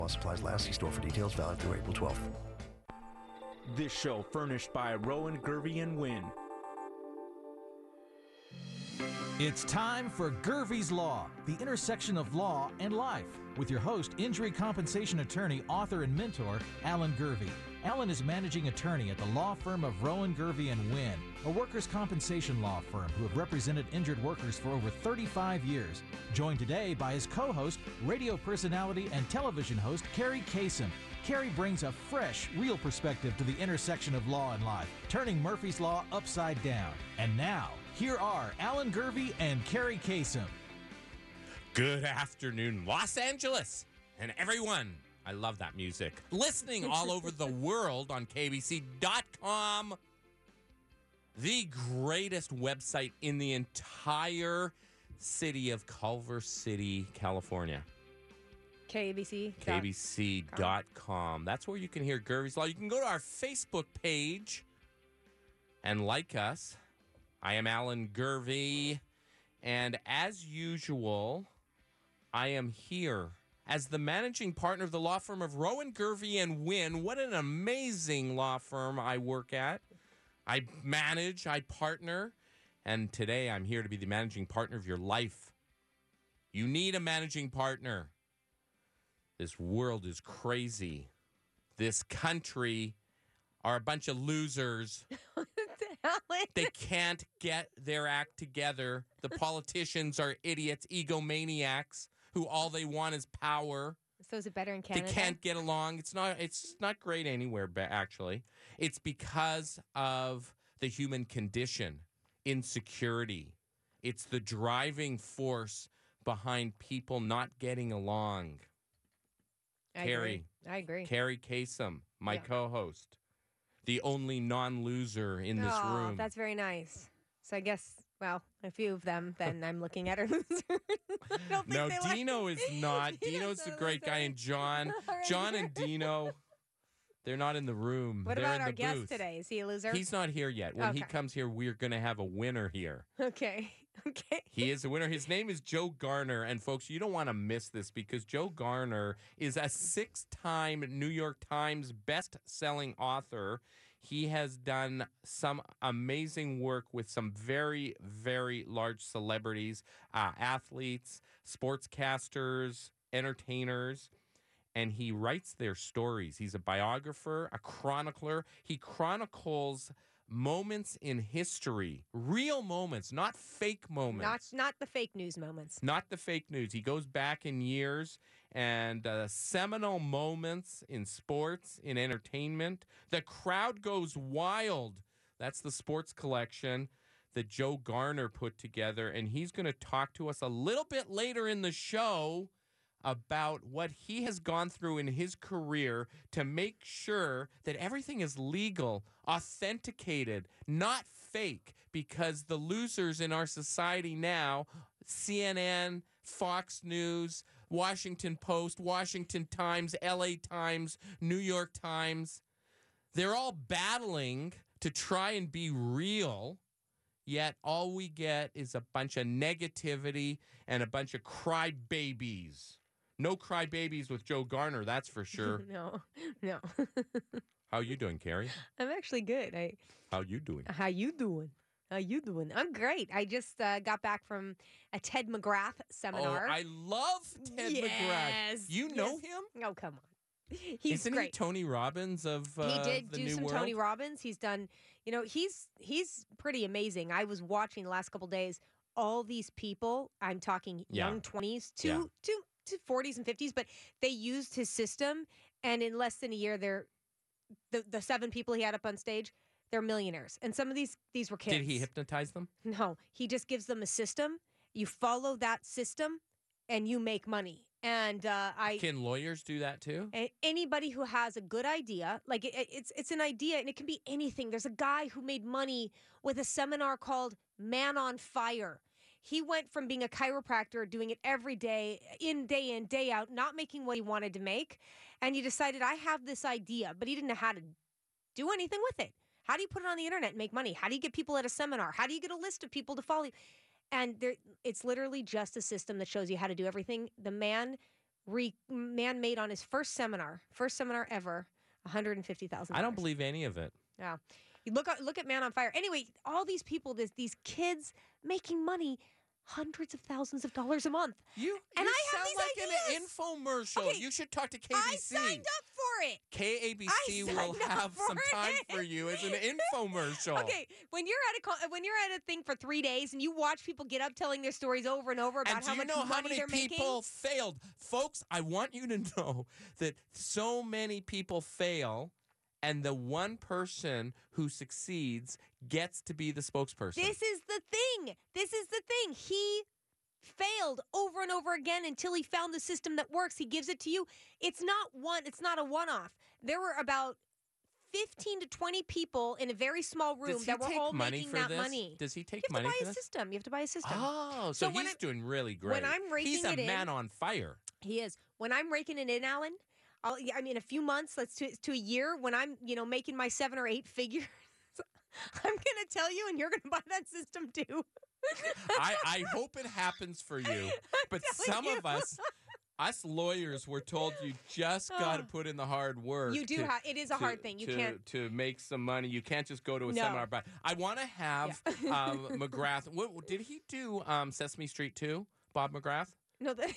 While supplies last, see store for details. Valid through April 12th. This show furnished by Rowan, Gervey, and Wynn. It's time for Gervey's Law, the intersection of law and life, with your host, injury compensation attorney, author, and mentor, Alan Gervey. Alan is managing attorney at the law firm of Rowan, Gervey, and Wynn, a workers' compensation law firm who have represented injured workers for over 35 years. Joined today by his co-host, radio personality, and television host, Carrie Kasem. Carrie brings a fresh, real perspective to the intersection of law and life, turning Murphy's Law upside down. And now, here are Alan Gervey and Carrie Kasem. Good afternoon, Los Angeles, and everyone. I love that music. Listening all over the world on KBC.com, the greatest website in the entire city of Culver City, California. KBC.com. That's where you can hear Gervey's Law. You can go to our Facebook page and like us. I am Alan Gervey, and as usual, I am here as the managing partner of the law firm of Rowan, Gervey, and Wynn. What an amazing law firm I work at. I manage, I partner, and today I'm here to be the managing partner of your life. You need a managing partner. This world is crazy. This country are a bunch of losers. They can't get their act together. The politicians are idiots, egomaniacs, who all they want is power. So is it better in Canada? They can't get along. It's not great anywhere, actually. It's because of the human condition, insecurity. It's the driving force behind people not getting along. I agree. Carrie Kasem, my co-host. The only non-loser in this room. That's very nice. So I guess, well, a few of them, then I'm looking at are losers. No, Dino is not. Dino's a great guy. And John and Dino, they're not in the room. What they're about in our the guest booth. today? Is he a loser? He's not here yet. When he comes here, we're going to have a winner here. Okay. He is a winner. His name is Joe Garner. And folks, you don't want to miss this because Joe Garner is a 6-time New York Times best-selling author. He has done some amazing work with some very, very large celebrities, athletes, sportscasters, entertainers, and he writes their stories. He's a biographer, a chronicler. He chronicles moments in history, real moments, not fake moments. Not the fake news moments. Not the fake news. He goes back in years and seminal moments in sports, in entertainment. The crowd goes wild. That's the sports collection that Joe Garner put together, and he's going to talk to us a little bit later in the show about what he has gone through in his career to make sure that everything is legal, authenticated, not fake, because the losers in our society now, CNN, Fox News, Washington Post, Washington Times, LA Times, New York Times, they're all battling to try and be real. Yet all we get is a bunch of negativity and a bunch of crybabies. No crybabies with Joe Garner, that's for sure. No. How you doing, Carrie? I'm actually good. How you doing? How you doing? I'm great. I just got back from a Ted McGrath seminar. Oh, I love Ted McGrath. You know him? Oh, come on. Isn't great. he Tony Robbins of He did the do New some World? Tony Robbins. He's done, he's pretty amazing. I was watching the last couple days, all these people, I'm talking young 20s to 40s and 50s, but they used his system, and in less than a year, the 7 people he had up on stage, they're millionaires. And some of these were kids. Did he hypnotize them? No, he just gives them a system. You follow that system, and you make money. And Can lawyers do that too? Anybody who has a good idea, like it's an idea, and it can be anything. There's a guy who made money with a seminar called Man on Fire. He went from being a chiropractor, doing it every day in, day out, not making what he wanted to make. And he decided, I have this idea, but he didn't know how to do anything with it. How do you put it on the internet and make money? How do you get people at a seminar? How do you get a list of people to follow you? And it's literally just a system that shows you how to do everything. The man man made on his first seminar ever, $150,000. I don't believe any of it. Yeah. You look at Man on Fire. Anyway, all these people, these kids making money, hundreds of thousands of dollars a month. You I have sound these like ideas. an infomercial. Okay, You should talk to KBC. I signed up for it. KABC will signed up have for some time it. for you as an infomercial. Okay, when you're at a thing for 3 days and you watch people get up telling their stories over and over about And how do you much know money how many they're people making. failed? Folks, I want you to know that so many people fail, and the one person who succeeds gets to be the spokesperson. This is the thing. He failed over and over again until he found the system that works. He gives it to you. It's not a one-off. There were about 15 to 20 people in a very small room Does he that were take all money making for that this? money. Does he take You have money to for buy a this? system. You have to buy a system. Oh, So so when he's doing really great. when I'm raking he's a it in- man on fire. He is. When I'm raking it in, Alan, a few months, to a year, when I'm, making my 7 or 8 figures, I'm going to tell you, and you're going to buy that system too. I hope it happens for you. But some of us lawyers were told you just got to put in the hard work. You do have. It is a hard thing. You can't. To make some money. You can't just go to a No. seminar. But I want to have McGrath. What did he do? Sesame Street 2? Bob McGrath? No, that.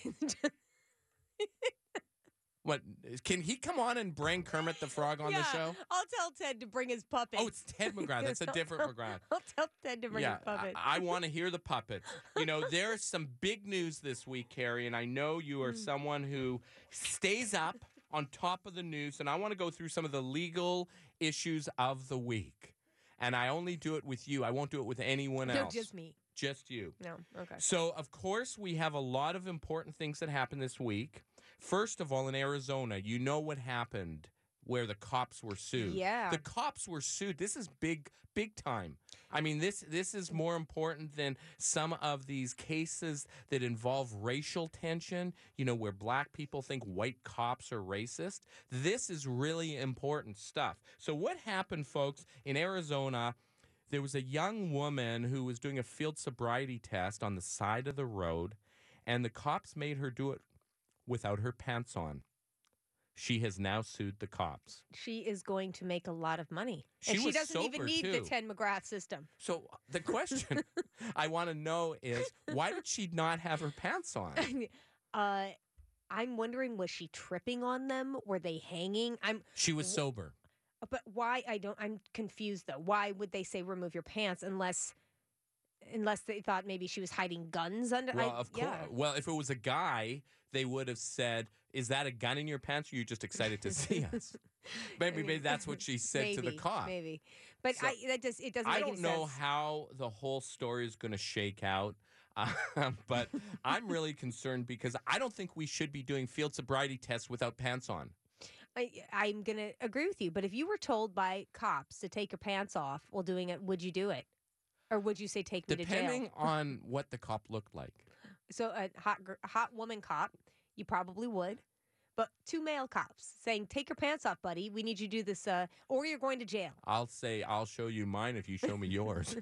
What can he come on and bring Kermit the Frog on the show? I'll tell Ted to bring his puppet. Oh, it's Ted McGrath. That's a different McGrath. I'll tell Ted to bring his puppet. I want to hear the puppet. There's some big news this week, Carrie, and I know you are someone who stays up on top of the news, and I want to go through some of the legal issues of the week. And I only do it with you. I won't do it with anyone No, else. just me. Just you. No, okay. So, of course, we have a lot of important things that happened this week. First of all, in Arizona, you know what happened where the cops were sued. Yeah. The cops were sued. This is big time. I mean, this is more important than some of these cases that involve racial tension, where black people think white cops are racist. This is really important stuff. So what happened, folks, in Arizona? There was a young woman who was doing a field sobriety test on the side of the road, and the cops made her do it without her pants on. She has now sued the cops. She is going to make a lot of money. She and she was doesn't even sober, need the too. Ted McGrath system. So the question I want to know is, why did she not have her pants on? I'm wondering, was she tripping on them? Were they hanging? She was sober. But why? I'm confused though. Why would they say remove your pants unless they thought maybe she was hiding guns under? Well, of course. Yeah. Well, if it was a guy, they would have said, "Is that a gun in your pants? Or are you just excited to see us?" Maybe that's what she said to the cop. Maybe, but So, it doesn't. I make don't any know sense. how the whole story is going to shake out. But I'm really concerned because I don't think we should be doing field sobriety tests without pants on. I'm going to agree with you. But if you were told by cops to take your pants off while doing it, would you do it? Or would you say take me to jail? Depending on what the cop looked like. So a hot woman cop, you probably would. But 2 male cops saying, take your pants off, buddy. We need you to do this, or you're going to jail. I'll say, I'll show you mine if you show me yours.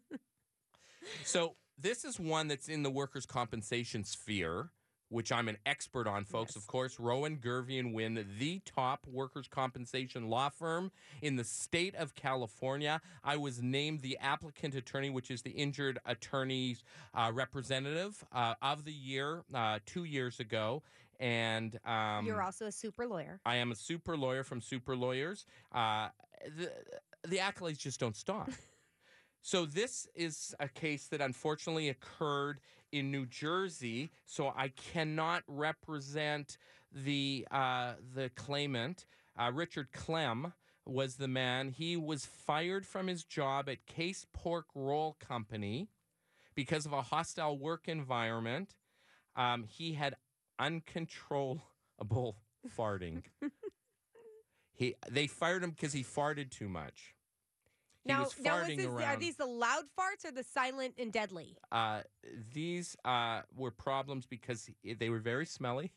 So this is one that's in the workers' compensation sphere, which I'm an expert on, folks. Yes. Of course, Rowan, Gervey & Wynn, the top workers' compensation law firm in the state of California. I was named the applicant attorney, which is the injured attorney's representative of the year 2 years ago. And You're also a super lawyer. I am a super lawyer from Super Lawyers. The accolades just don't stop. So this is a case that unfortunately occurred in New Jersey. So I cannot represent the claimant. Richard Clem was the man. He was fired from his job at Case Pork Roll Company because of a hostile work environment. He had uncontrollable farting. They fired him because he farted too much. He was farting around. Are these the loud farts or the silent and deadly? These were problems because they were very smelly.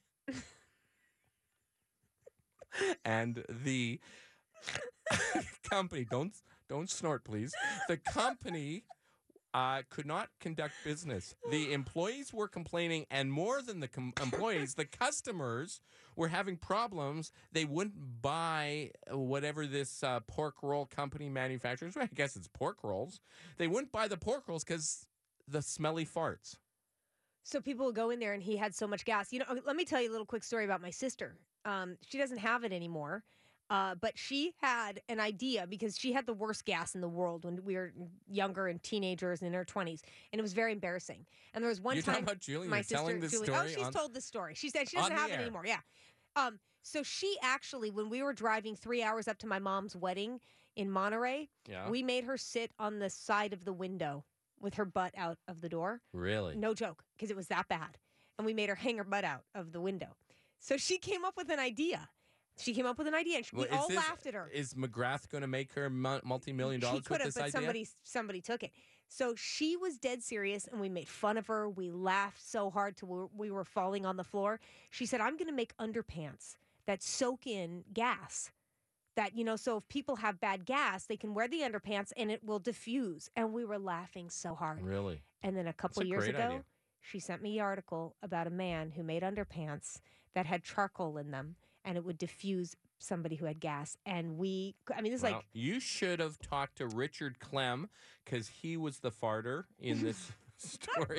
And the company, don't snort, please. The company could not conduct business. The employees were complaining, and more than the employees, the customers were having problems. They wouldn't buy whatever this pork roll company manufactures. Well, I guess it's pork rolls. They wouldn't buy the pork rolls because the smelly farts. So people would go in there, and he had so much gas. You know, let me tell you a little quick story about my sister. She doesn't have it anymore. But she had an idea because she had the worst gas in the world when we were younger and teenagers and in her 20s. And it was very embarrassing. And there was one You're time. talking about Julie? My You're sister, telling this Julie, story? oh, she's told this story. She said she doesn't on the have it air. anymore. Yeah. So she actually, when we were driving 3 hours up to my mom's wedding in Monterey, Yeah. we made her sit on the side of the window with her butt out of the door. Really? No joke, because it was that bad. And we made her hang her butt out of the window. So she came up with an idea. And we all laughed at her. Is McGrath going to make her multi-million dollars She could with have, this but idea? somebody took it. So she was dead serious, and we made fun of her. We laughed so hard till we were falling on the floor. She said, "I'm going to make underpants that soak in gas. That, you know, so if people have bad gas, they can wear the underpants and it will diffuse." And we were laughing so hard. Really? And then a couple That's a years great ago, idea. she sent me an article about a man who made underpants that had charcoal in them, and it would diffuse somebody who had gas. And this is Well, like, you should have talked to Richard Clem because he was the farter in this story.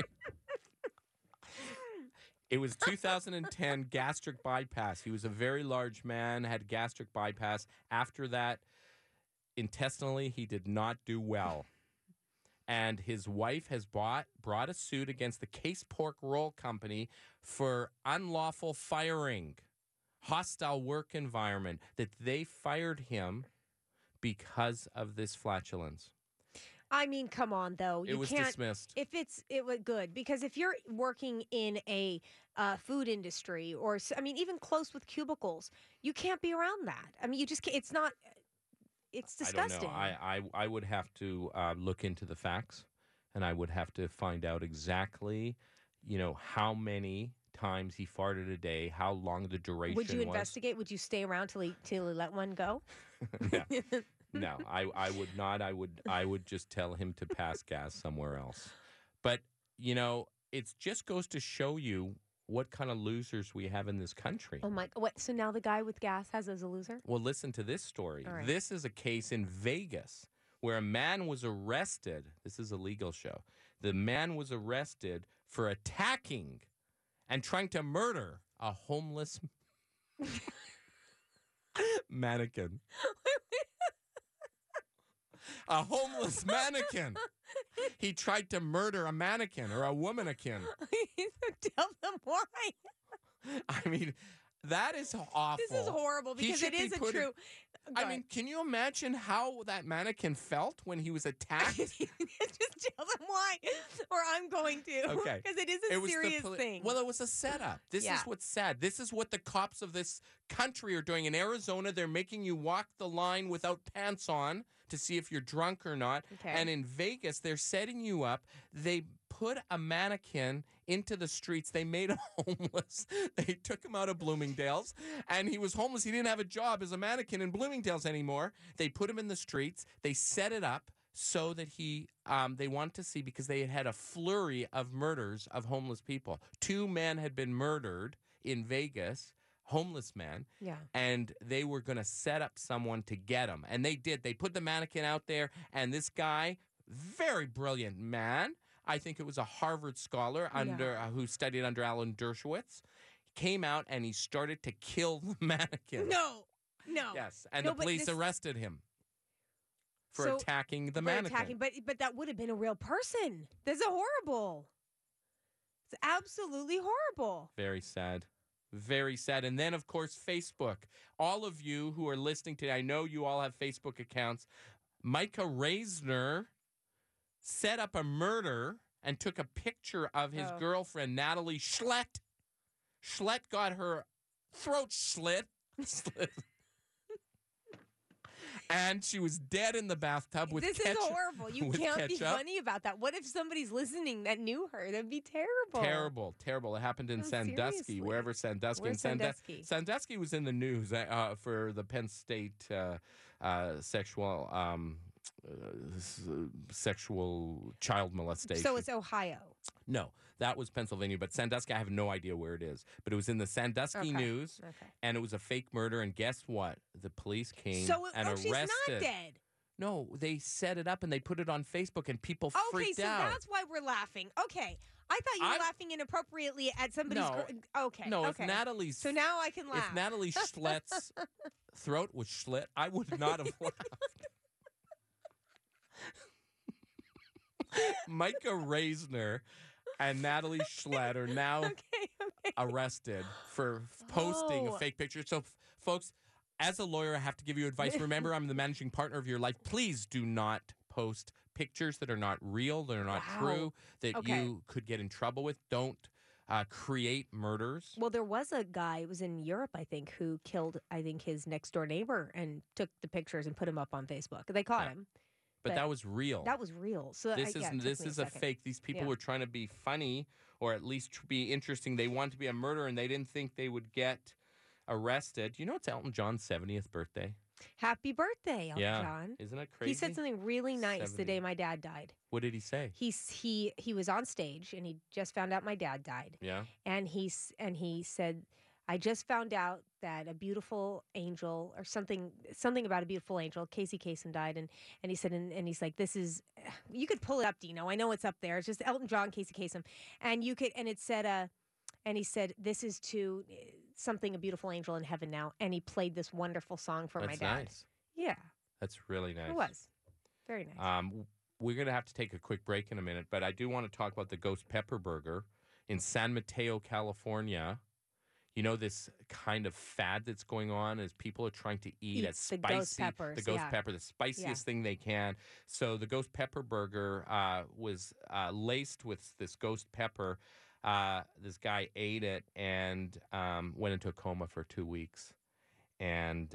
It was 2010 gastric bypass. He was a very large man, had gastric bypass. After that, intestinally, he did not do well. And his wife has brought a suit against the Case Pork Roll Company for unlawful firing, hostile work environment, that they fired him because of this flatulence. I mean, come on, though. It was dismissed. It was good, because if you're working in a food industry or, even close with cubicles, you can't be around that. I mean, you just can't. It's disgusting. I don't know. I would have to look into the facts, and I would have to find out exactly, how many times he farted a day, how long the duration was. Would you investigate? Would you stay around till he let one go? No, I would not. I would just tell him to pass gas somewhere else. But, it just goes to show you what kind of losers we have in this country. Oh, my. What? So now the guy with gas has as a loser? Well, listen to this story. All right. This is a case in Vegas where a man was arrested. This is a legal show. The man was arrested for attacking and trying to murder a homeless mannequin. A homeless mannequin. He tried to murder a mannequin or a womanakin. Tell them why. I mean, that is awful. This is horrible, because it is a true. Can you imagine how that mannequin felt when he was attacked? Just tell them why, or I'm going to. Okay. Because it is a serious thing. Well, it was a setup. This is what's sad. This is what the cops of this country are doing. In Arizona, they're making you walk the line without pants on to see if you're drunk or not. Okay. And in Vegas, they're setting you up. They put a mannequin into the streets. They made him homeless. They took him out of Bloomingdale's, and he was homeless. He didn't have a job as a mannequin in Bloomingdale's anymore. They put him in the streets. They set it up so that they wanted to see, because they had a flurry of murders of homeless people. 2 men had been murdered in Vegas, homeless men. Yeah. And they were going to set up someone to get him. And they did. They put the mannequin out there, and this guy, very brilliant man, I think it was a Harvard scholar who studied under Alan Dershowitz, came out and he started to kill the mannequin. No. Yes, and the police arrested him for attacking the mannequin. But that would have been a real person. This is horrible. It's absolutely horrible. Very sad. Very sad. And then, of course, Facebook. All of you who are listening today, I know you all have Facebook accounts. Micah Reisner set up a murder and took a picture of his girlfriend, Natalie Schlett. Schlett got her throat slit. And she was dead in the bathtub with ketchup. This is horrible. You can't be funny about that. What if somebody's listening that knew her? That'd be terrible. Terrible. It happened in Sandusky, seriously. wherever Sandusky. Where's Sandusky? Sandusky was in the news for the Penn State sexual sexual child molestation. So it's Ohio. No, that was Pennsylvania, but Sandusky, I have no idea where it is. But it was in the Sandusky Okay. News, Okay. and it was a fake murder. And guess what? The police came So and she's arrested. not dead. No, they set it up and they put it on Facebook, and people Okay, freaked so out. that's why we're laughing. Okay. I thought you were I'm- laughing inappropriately at somebody's. No. Okay. No, okay. if Natalie's So now I can laugh. if Natalie Schlett's throat was slit, I would not have laughed. Micah Reisner and Natalie Schlett are now okay. arrested for posting a Oh. fake picture. So, folks, as a lawyer, I have to give you advice. Remember, I'm the managing partner of your life. Please do not post pictures that are not real, that are not Wow. true, that Okay. you could get in trouble with. Don't create murders. Well, there was a guy, it was in Europe, I think, who killed, I think, his next door neighbor and took the pictures and put him up on Facebook. They caught Yeah. him. But but that was real. That was real. So This yeah, it this took me is a second. fake. These people Yeah. were trying to be funny or at least be interesting. They wanted to be a murderer, and they didn't think they would get arrested. You know, it's Elton John's 70th birthday. Happy birthday, Elton Yeah. John. Isn't that crazy? He said something really nice the 70. day my dad died. What did he say? He was on stage and he just found out my dad died. Yeah. And he said, I just found out that a beautiful angel or something about a beautiful angel, Casey Kasem, died. And he said, and he's like, this is, you could pull it up, Dino. I know it's up there. It's just Elton John, Casey Kasem. And you could, and it said, and he said, this is to something, a beautiful angel in heaven now. And he played this wonderful song for That's my dad. nice. Yeah, That's really nice. it was. Very nice. We're going to have to take a quick break in a minute, but I do want to talk about the Ghost Pepper Burger in San Mateo, California. You know, this kind of fad that's going on is people are trying to eat a the spicy, ghost peppers, the ghost yeah. pepper, the spiciest thing they can. So the Ghost Pepper Burger was laced with this ghost pepper. This guy ate it and went into a coma for 2 weeks. And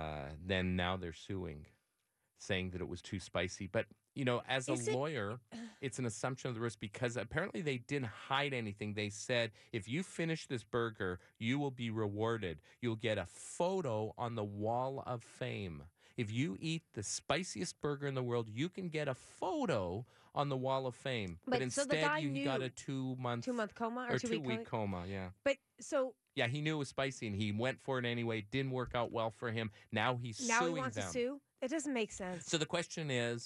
then now they're suing, saying that it was too spicy. But, you know, as a lawyer, it's an assumption of the risk because apparently they didn't hide anything. They said, if you finish this burger, you will be rewarded. You'll get a photo on the Wall of Fame. If you eat the spiciest burger in the world, you can get a photo on the Wall of Fame. But so the instead, guy you got knew- a 2-month 2-month coma or 2-week coma. Yeah. But so Yeah, he knew it was spicy and he went for it anyway. Didn't work out well for him. Now he's now suing he wants them. to sue? It doesn't make sense. So the question is,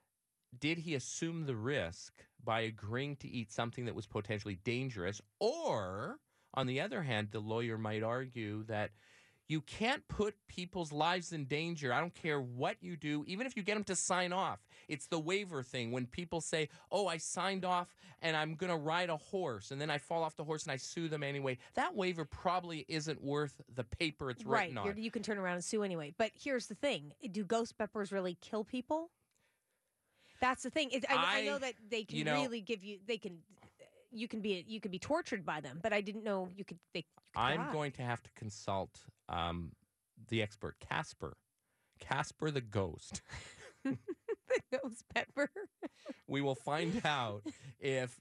did he assume the risk by agreeing to eat something that was potentially dangerous? Or, on the other hand, the lawyer might argue that you can't put people's lives in danger. I don't care what you do, even if you get them to sign off. It's the waiver thing. When people say, oh, I signed off and I'm going to ride a horse, and then I fall off the horse and I sue them anyway. That waiver probably isn't worth the paper it's written on. You can turn around and sue anyway. But here's the thing: do ghost peppers really kill people? That's the thing. I know that they can really give you. They can. You can be tortured by them, but I didn't know you could. I'm die. going to have to consult the expert, Casper the ghost. the ghost pepper. We will find out if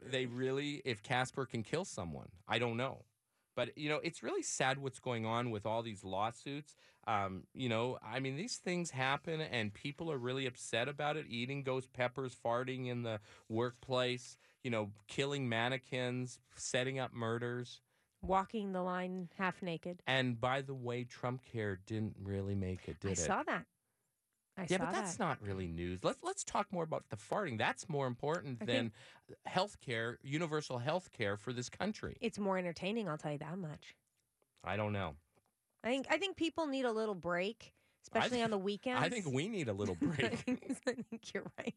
Casper can kill someone. I don't know. But, you know, it's really sad what's going on with all these lawsuits. You know, I mean, these things happen and people are really upset about it, eating ghost peppers, farting in the workplace, you know, killing mannequins, setting up murders. Walking the line half naked. And by the way, Trump Care didn't really make it, did it? I saw that. Yeah, but that's not really news. Let's talk more about the farting. That's more important than health care, universal health care for this country. It's more entertaining, I'll tell you that much. I don't know. I think people need a little break, especially on the weekends. I think we need a little break. I think you're right.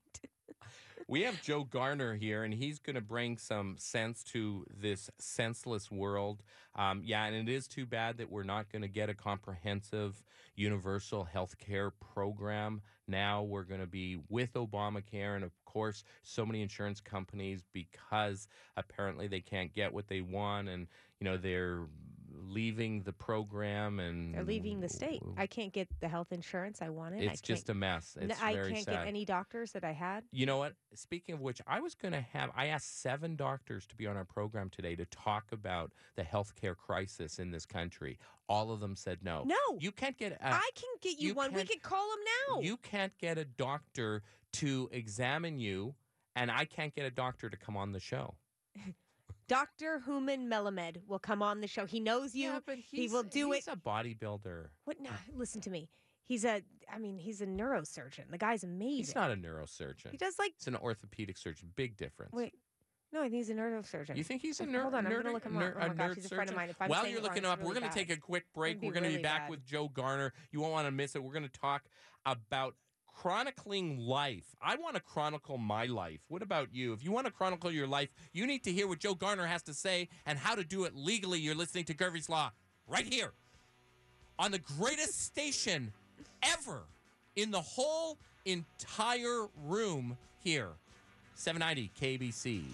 We have Joe Garner here, and he's going to bring some sense to this senseless world. And it is too bad that we're not going to get a comprehensive universal health care program. Now we're going to be with Obamacare, and of course, so many insurance companies, because apparently they can't get what they want, and you know they're leaving the program and They're leaving the state. I can't get the health insurance I wanted. It's just a mess. It's I very can't sad. get any doctors that I had. You know what? Speaking of which, I asked 7 doctors to be on our program today to talk about the healthcare crisis in this country. All of them said no. No. You can't get I can get you one. We can't- could call them now. You can't get a doctor to examine you, and I can't get a doctor to come on the show. Dr. Human Melamed will come on the show. He knows you. Yeah, but he will do he's it. a bodybuilder. What? No, listen to me. He's a neurosurgeon. The guy's amazing. He's not a neurosurgeon. He does like. He's an orthopedic surgeon. Big difference. Wait. No, I think he's a neurosurgeon. You think he's a Hold on, I'm nerd? going to look him up. Oh my gosh, he's a friend of mine. If I'm While saying you're it wrong, looking it's up, we're really going to take bad. a quick break. It'd be We're going to really be back bad. with Joe Garner. You won't want to miss it. We're going to talk about chronicling life. I want to chronicle my life. What about you? If you want to chronicle your life, you need to hear what Joe Garner has to say and how to do it legally. You're listening to Gervie's Law right here on the greatest station ever in the whole entire room here. 790 KBC.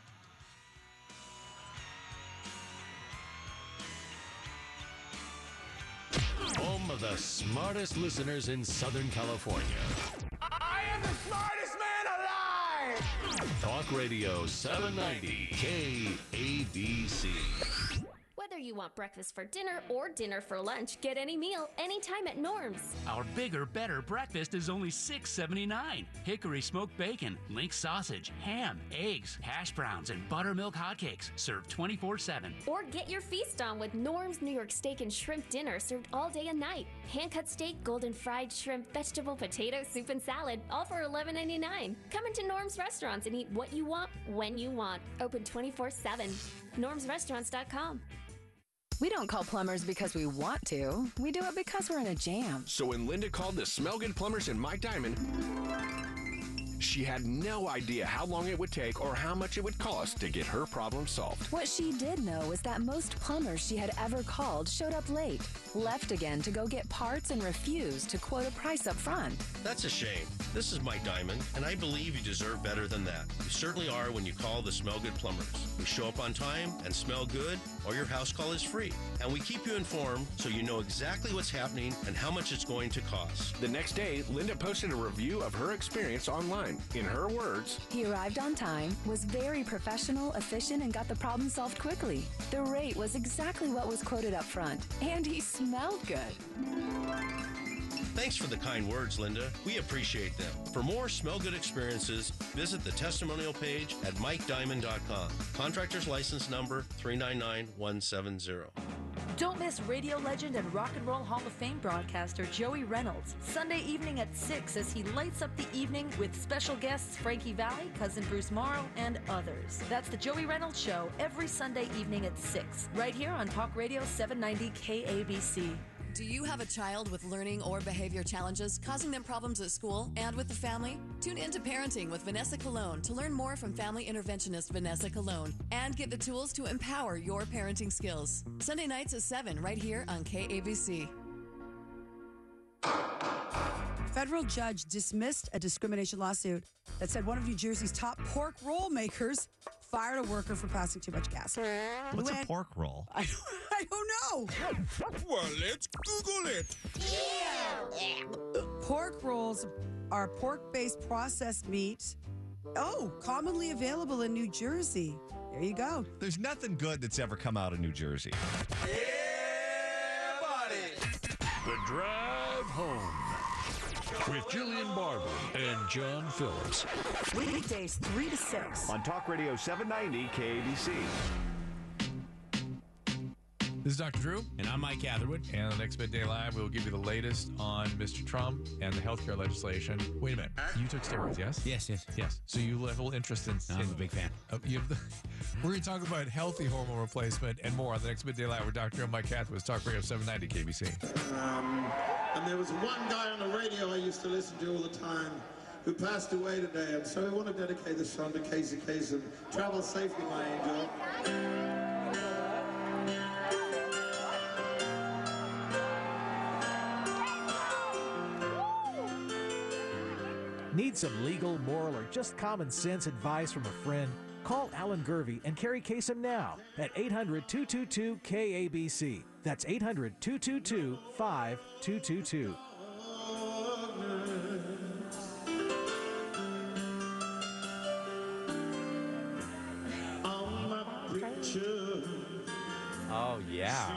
Home of the smartest listeners in Southern California. I am the smartest man alive! Talk Radio 790 KABC. Whether you want breakfast for dinner or dinner for lunch, get any meal anytime at Norm's. Our bigger, better breakfast is only $6.79. Hickory smoked bacon, link sausage, ham, eggs, hash browns, and buttermilk hotcakes served 24/7. Or get your feast on with Norm's New York steak and shrimp dinner served all day and night. Hand-cut steak, golden fried shrimp, vegetable, potato, soup, and salad, all for $11.99. Come into Norm's restaurants and eat what you want, when you want. Open 24/7. NormsRestaurants.com. We don't call plumbers because we want to. We do it because we're in a jam. So when Linda called the Smell Good Plumbers in Mike Diamond, she had no idea how long it would take or how much it would cost to get her problem solved. What she did know was that most plumbers she had ever called showed up late, left again to go get parts, and refused to quote a price up front. That's a shame. This is Mike Diamond, and I believe you deserve better than that. You certainly are when you call the Smell Good Plumbers. We show up on time and smell good, or your house call is free. And we keep you informed so you know exactly what's happening and how much it's going to cost. The next day, Linda posted a review of her experience online. In her words, he arrived on time, was very professional, efficient, and got the problem solved quickly. The rate was exactly what was quoted up front, and he smelled good. Thanks for the kind words, Linda. We appreciate them. For more Smell Good experiences, visit the testimonial page at MikeDiamond.com. Contractor's license number 399170. Don't miss radio legend and Rock and Roll Hall of Fame broadcaster Joey Reynolds, Sunday evening at 6 as he lights up the evening with special guests Frankie Valli, Cousin Bruce Morrow, and others. That's the Joey Reynolds Show every Sunday evening at 6, right here on Talk Radio 790 KABC. Do you have a child with learning or behavior challenges causing them problems at school and with the family? Tune into Parenting with Vanessa Colon to learn more from family interventionist Vanessa Colon and get the tools to empower your parenting skills. Sunday nights at 7 right here on KABC. Federal judge dismissed a discrimination lawsuit that said one of New Jersey's top pork roll makers fired a worker for passing too much gas. What's a pork roll? I don't know. Well, let's Google it. Pork rolls are pork-based processed meat. Oh, commonly available in New Jersey. There you go. There's nothing good that's ever come out of New Jersey. Yeah, buddy. The Drive Home with Jillian Barber and John Phillips. Weekdays 3 to 6 on Talk Radio 790 KABC. This is Dr. Drew. And I'm Mike Catherwood. And on the next Midday Live, we'll give you the latest on Mr. Trump and the healthcare legislation. Wait a minute. You took steroids, yes? Yes. So you have a little interest in... I'm a big fan. We're going to talk about healthy hormone replacement and more on the next Midday Live with Dr. Drew and Mike Catherwood. Talk Radio 790 KBC. And there was one guy on the radio I used to listen to all the time who passed away today. And so I want to dedicate this song to Casey Kasem. Travel safely, my angel. Need some legal, moral, or just common sense advice from a friend? Call Alan Gervie and Carrie Kasem now at 800-222-KABC. That's 800-222-5222. Oh, yeah.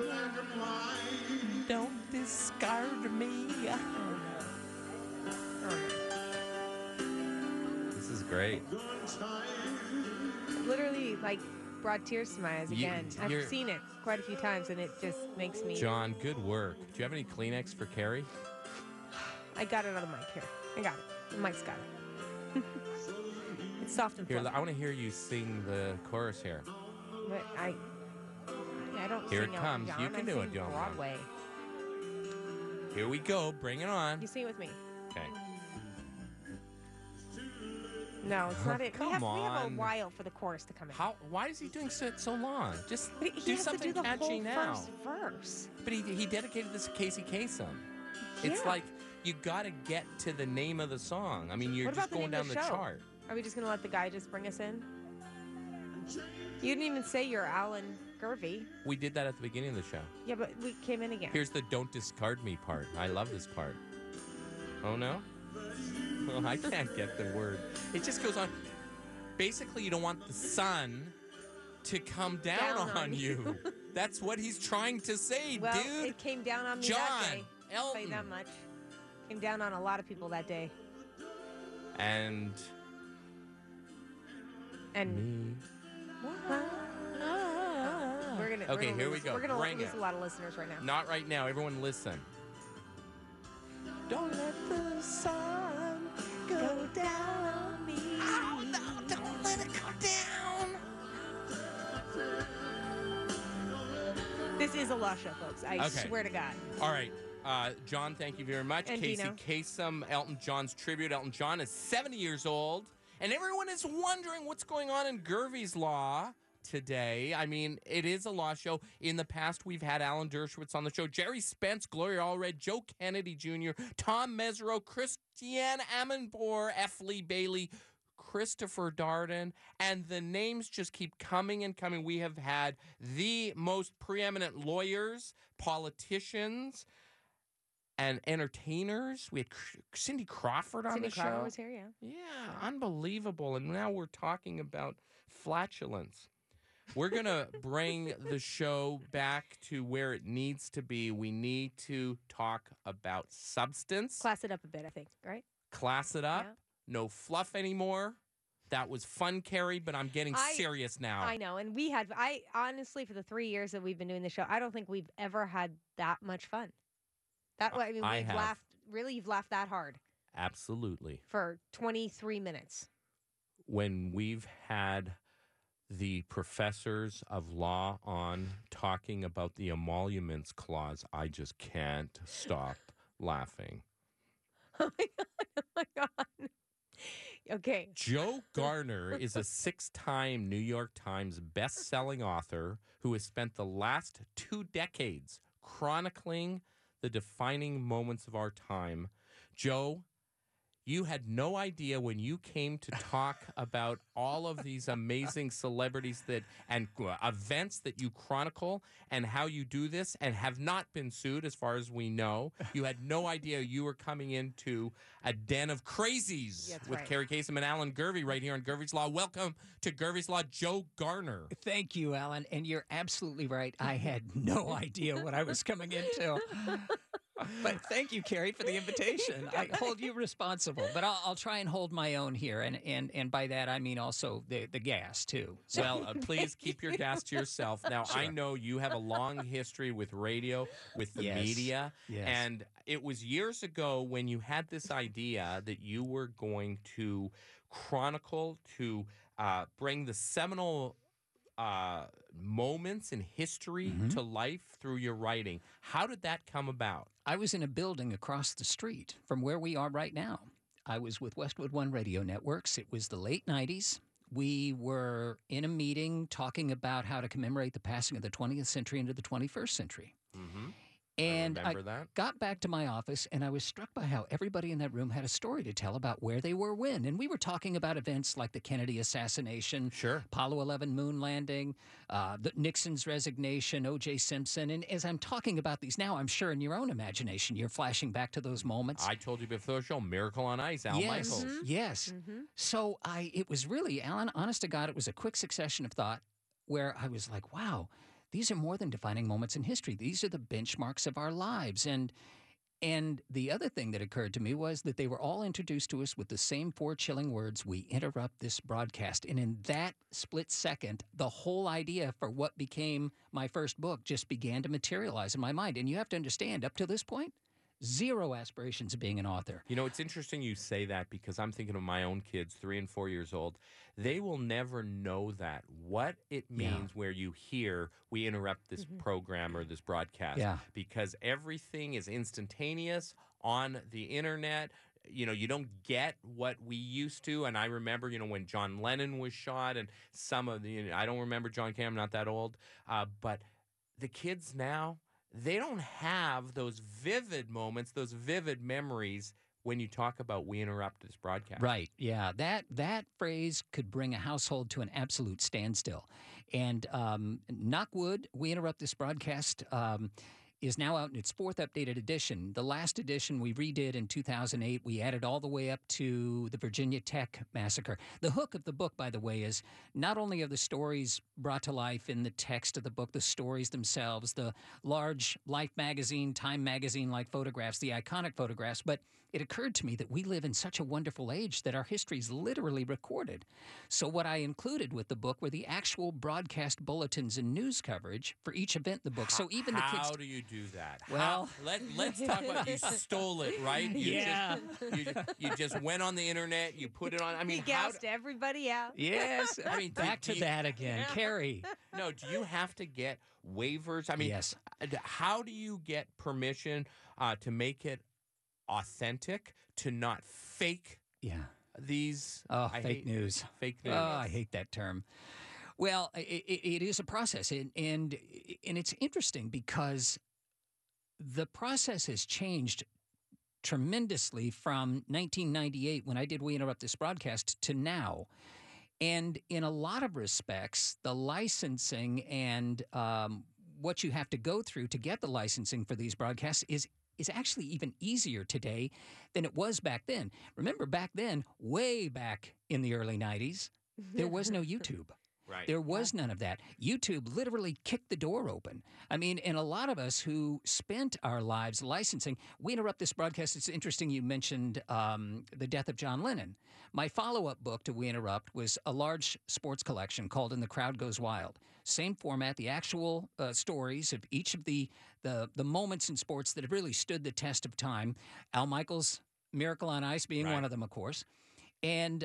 Don't discard me. great. Literally, like, brought tears to my eyes again. you're- I've seen it quite a few times, and it just makes me. John, good work. Do you have any Kleenex for Carrie? I got it on the mic here. I got it. The mic's got it. It's soft and Here, fluffy. I want to hear you sing the chorus here. But I don't Here sing it Elton comes. John. You can I do sing it, John. Broadway. Here we go. Bring it on. You sing it with me. Okay. No, it's not it. Come we have a on. while for the chorus to come in. Why is he doing so long? Just But he do has something to do the catchy whole now. first verse. But he dedicated this to Casey Kasem. It's Yeah. like you got to get to the name of the song. I mean, you're What just about the going name down of the the show? chart. Are we just gonna let the guy just bring us in? You didn't even say you're Alan Gervey. We did that at the beginning of the show. Yeah, but we came in again. Here's the "Don't discard me" part. I love this part. Oh no? Well, I can't get the word. It just goes on. Basically, you don't want the sun to come down on you. That's what he's trying to say, Well, dude. it came down on me John, that day. I'll say Elton. that much. Came down on a lot of people that day. And And we're gonna. Okay, here we lose- go. We're gonna Bring lose it. a lot of listeners right now. not right now. Everyone listen. Don't let the sun go down on me. Oh no! Don't let it go down. This is a Lost show, folks. I Okay. swear to God. All right. John, thank you very much. And Casey Dino. Kasem, Elton John's tribute. Elton John is 70 years old, and everyone is wondering what's going on in Gervie's Law today. I mean, it is a law show. In the past, we've had Alan Dershowitz on the show, Jerry Spence, Gloria Allred, Joe Kennedy Jr., Tom Mesereau, Christiane Amanpour, F. Lee Bailey, Christopher Darden, and the names just keep coming and coming. We have had the most preeminent lawyers, politicians, and entertainers. We had Cindy Crawford on Cindy the Crawford show. was here, yeah. Yeah, unbelievable. And now we're talking about flatulence. We're going to bring the show back to where it needs to be. We need to talk about substance. Class it up a bit, I think, right? Class it up. Yeah. No fluff anymore. That was fun, Carrie, but I'm getting serious now. I know. And I honestly, for the 3 years that we've been doing the show, I don't think we've ever had that much fun. That way, I mean, I we've have. laughed, really, you've laughed that hard Absolutely. for 23 minutes. When we've had the professors of law on talking about the emoluments clause, I just can't stop laughing. Oh my God. Okay. Joe Garner is a 6-time New York Times best-selling author who has spent the last 2 decades chronicling the defining moments of our time. Joe, you had no idea when you came to talk about all of these amazing celebrities and events that you chronicle and how you do this and have not been sued as far as we know. You had no idea you were coming into a den of crazies That's with right. Carrie Kasem and Alan Gervey right here on Gervey's Law. Welcome to Gervey's Law, Joe Garner. Thank you, Alan. And you're absolutely right. I had no idea what I was coming into. But thank you, Carrie, for the invitation. I hold you responsible, but I'll try and hold my own here. And by that, I mean also the gas, too. So. Well, please keep your gas to yourself. Now, I Sure. know you have a long history with radio, with the Yes. media. Yes. And it was years ago when you had this idea that you were going to chronicle, to bring the seminal moments in history to life through your writing. How did that come about? I was in a building across the street from where we are right now. I was with Westwood One Radio Networks. It was the late 90s. We were in a meeting talking about how to commemorate the passing of the 20th century into the 21st century. Mm-hmm. And remember that. Got back to my office, and I was struck by how everybody in that room had a story to tell about where they were when. And we were talking about events like the Kennedy assassination, Apollo 11 moon landing, Nixon's resignation, O.J. Simpson. And as I'm talking about these now, I'm sure in your own imagination, you're flashing back to those moments. I told you before the show, Miracle on Ice, Al Michaels. Yes. So it was really, Alan, honest to God, it was a quick succession of thought where I was like, wow, these are more than defining moments in history. These are the benchmarks of our lives. And And the other thing that occurred to me was that they were all introduced to us with the same 4 chilling words, "We interrupt this broadcast." And in that split second, the whole idea for what became my first book just began to materialize in my mind. And you have to understand, up to this point, 0 aspirations of being an author. You know, it's interesting you say that because I'm thinking of my own kids, 3 and 4 years old. They will never know that, what it means where you hear we interrupt this program or this broadcast. Yeah. Because everything is instantaneous on the internet. You know, you don't get what we used to. And I remember, you know, when John Lennon was shot and some of the, I don't remember John Kennedy, I'm not that old. But the kids now, they don't have those vivid moments, those vivid memories when you talk about we interrupt this broadcast. Right. Yeah. That phrase could bring a household to an absolute standstill. And knock wood, we interrupt this broadcast. Is now out in its 4th updated edition. The last edition we redid in 2008. We added all the way up to the Virginia Tech massacre. The hook of the book, by the way, is not only are the stories brought to life in the text of the book, the stories themselves, the large Life magazine, Time magazine-like photographs, the iconic photographs, but it occurred to me that we live in such a wonderful age that our history is literally recorded. So what I included with the book were the actual broadcast bulletins and news coverage for each event in the book. So even the kids... How do you do that? Well... Let's talk about, you stole it, right? You just went on the internet, you put it on. I mean, he gassed everybody out. Yes. I mean, back to that again. Carrie. No, do you have to get waivers? I mean, yes. How do you get permission to make it authentic, to not fake these fake news. Fake news. Oh, I hate that term. Well, it is a process, and it's interesting because the process has changed tremendously from 1998 when I did We Interrupt This Broadcast to now. And in a lot of respects, the licensing and what you have to go through to get the licensing for these broadcasts is actually even easier today than it was back then. Remember, back then, way back in the early 90s, there was no YouTube. Right. There was none of that. YouTube literally kicked the door open. I mean, and a lot of us who spent our lives licensing, We Interrupt This Broadcast. It's interesting you mentioned the death of John Lennon. My follow-up book to We Interrupt was a large sports collection called And the Crowd Goes Wild. Same format, the actual stories of each of the moments in sports that have really stood the test of time. Al Michaels' Miracle on Ice being one of them, of course. And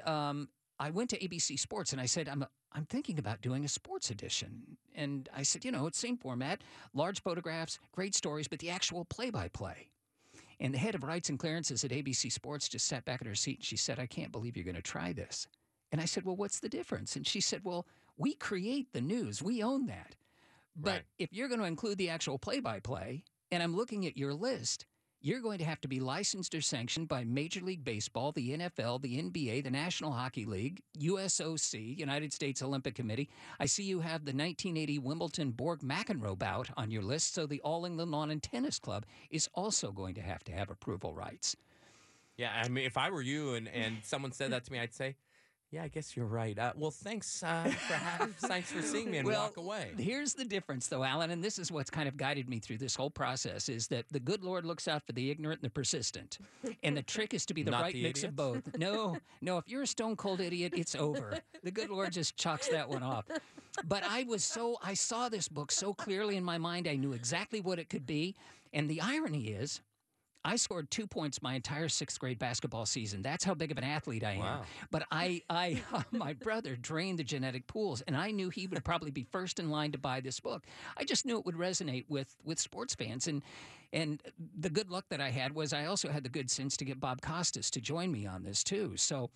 I went to ABC Sports and I said, I'm thinking about doing a sports edition. And I said, you know, it's same format, large photographs, great stories, but the actual play-by-play. And the head of rights and clearances at ABC Sports just sat back in her seat and she said, I can't believe you're going to try this. And I said, well, what's the difference? And she said, well, we create the news. We own that. But if you're going to include the actual play-by-play, and I'm looking at your list, you're going to have to be licensed or sanctioned by Major League Baseball, the NFL, the NBA, the National Hockey League, USOC, United States Olympic Committee. I see you have the 1980 Wimbledon Borg-McEnroe bout on your list, so the All England Lawn and Tennis Club is also going to have approval rights. Yeah, I mean, if I were you and someone said that to me, I'd say, yeah, I guess you're right. Well, thanks for seeing me and walk away. Here's the difference, though, Alan, and this is what's kind of guided me through this whole process, is that the good Lord looks out for the ignorant and the persistent. And the trick is to be the right mix of both. No, if you're a stone-cold idiot, it's over. The good Lord just chalks that one off. But I saw this book so clearly in my mind, I knew exactly what it could be. And the irony is, I scored 2 points my entire 6th grade basketball season. That's how big of an athlete I am. Wow. But my brother drained the genetic pools, and I knew he would probably be first in line to buy this book. I just knew it would resonate with sports fans. And the good luck that I had was I also had the good sense to get Bob Costas to join me on this, too. So,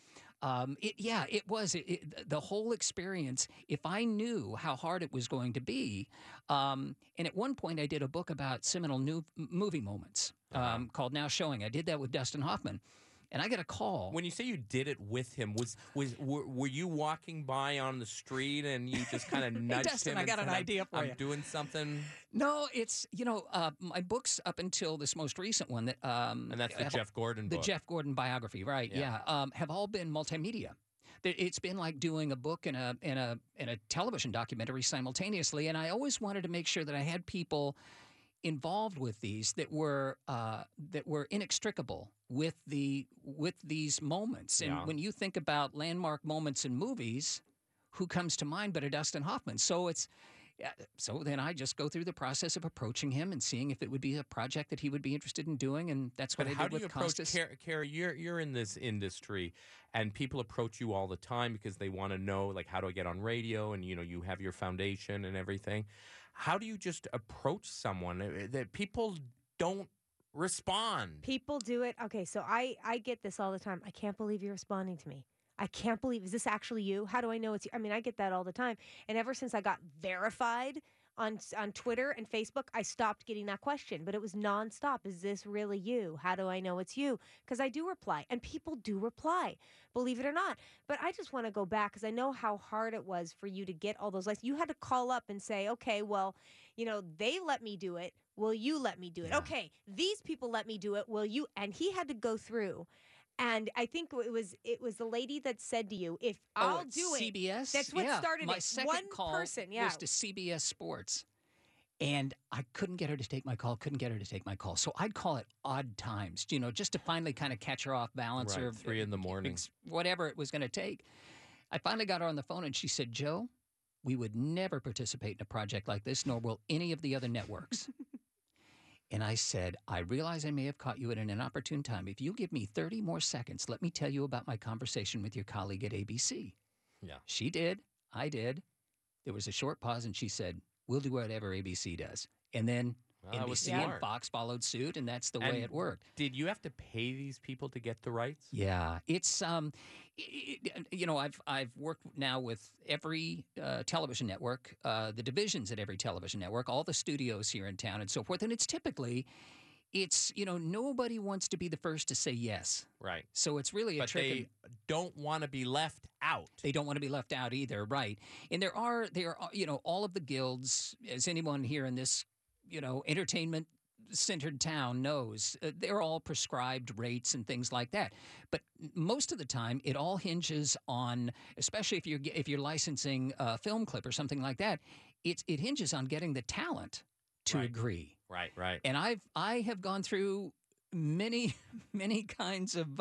it was the whole experience. If I knew how hard it was going to be, and at one point I did a book about seminal new movie moments called Now Showing. I did that with Dustin Hoffman. And I got a call. When you say you did it with him, were you walking by on the street and you just kind of nudged Dustin, him? I got an idea for you. I'm doing something. No, it's my books up until this most recent one that and that's the Jeff Gordon book. The Jeff Gordon biography, right? Yeah, have all been multimedia. It's been like doing a book and a television documentary simultaneously. And I always wanted to make sure that I had people involved with these that were inextricable with these moments. And Yeah. when you think about landmark moments in movies, who comes to mind but a Dustin Hoffman? So so then I just go through the process of approaching him and seeing if it would be a project that he would be interested in doing, and that's what But I how did do with you approach Costas. Carrie? You're in this industry, and people approach you all the time because they want to know, like, how do I get on radio? And you have your foundation and everything. How do you just approach someone that people don't respond? People do it. Okay, so I get this all the time. I can't believe you're responding to me. I can't believe, is this actually you? How do I know it's you? I mean, I get that all the time. And ever since I got verified on Twitter and Facebook, I stopped getting that question. But it was nonstop. Is this really you? How do I know it's you? Because I do reply. And people do reply, believe it or not. But I just want to go back because I know how hard it was for you to get all those likes. You had to call up and say, okay, well, they let me do it. Will you let me do it? Okay, these people let me do it. Will you? And he had to go through. And I think it was the lady that said to you, "If I'll do it." CBS. That's what started My it. second One call person, was to CBS Sports, and I couldn't get her to take my call. So I'd call it odd times, just to finally kind of catch her off balance, Right, or 3 in the morning. whatever it was going to take. I finally got her on the phone, and she said, "Joe, we would never participate in a project like this, nor will any of the other networks." And I said, "I realize I may have caught you at an inopportune time. If you give me 30 more seconds, let me tell you about my conversation with your colleague at ABC." Yeah. She did. I did. There was a short pause, and she said, "We'll do whatever ABC does." And then that was NBC and smart. Fox followed suit, and that's the way And it worked. Did you have to pay these people to get the rights? Yeah, it's I've worked now with every television network, the divisions at every television network, all the studios here in town, and so forth. And it's typically, nobody wants to be the first to say yes. Right. So it's really a But trick. they don't want to be left out. They don't want to be left out either, right? And there are all of the guilds, as anyone here in this entertainment centered town knows, they're all prescribed rates and things like that. But most of the time, it all hinges on, especially if you're licensing a film clip or something like that, it hinges on getting the talent to agree. Right, right. And I have gone through many kinds of.